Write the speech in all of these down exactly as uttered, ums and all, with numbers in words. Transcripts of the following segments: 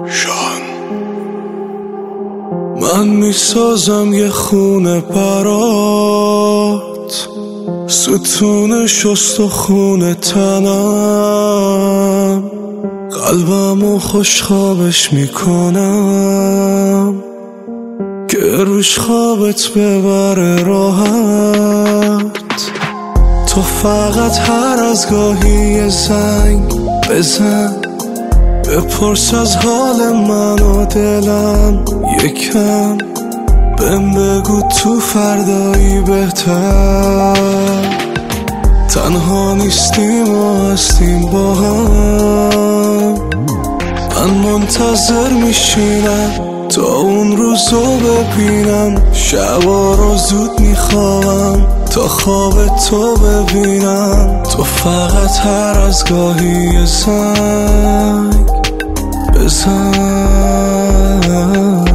شان من میسازم یه خونه برات، ستون شست و خونه تنم، قلبمو خوشخوابش میکنم که روش خوابت ببره راحت. تو فقط هر از گاهی یه زنگ بزن، بپرس از حال من و دلم یکم، بهم بگو تو فردایی بهتر. تنها نیستیم و هستیم با هم، من منتظر میشینم تا اون روزو ببینم. شبا رو زود میخوام تا خواب تو ببینم. تو فقط هر از گاهی یه زنگ بزن.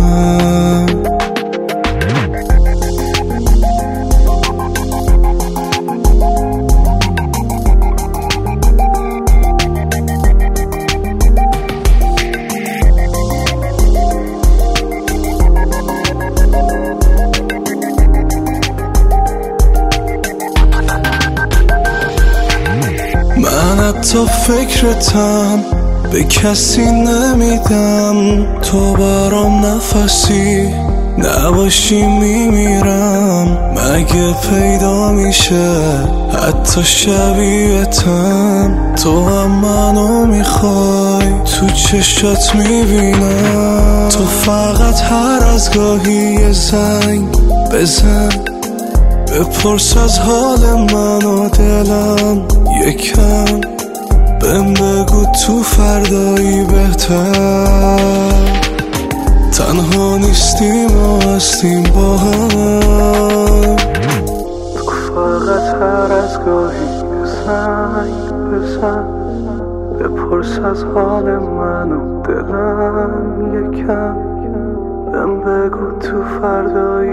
من حتی فکرتم به کسی نمیدم، تو برام نفسی نباشی میمیرم. مگه پیدا میشه حتی شبیهتم؟ تو هم منو میخوای، تو چشات میبینم. تو فقط هر از گاهی یه زنگ بزن، بپرس از حال من و دلم یکم، بهم بگو تو فردایی بهتر. تنها نیستیم و هستیم با هم. تو فقط هر از گاهی یه زنگ بزن، بپرس از حال من و دلم یکم، بهم بگو تو فردایی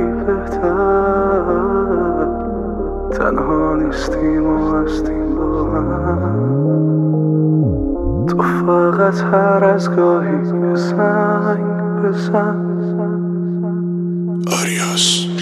بهتر. تنها نیستیم و هستیم با هم. تو فقط هر از گاهی یه زنگ بزن. آریاس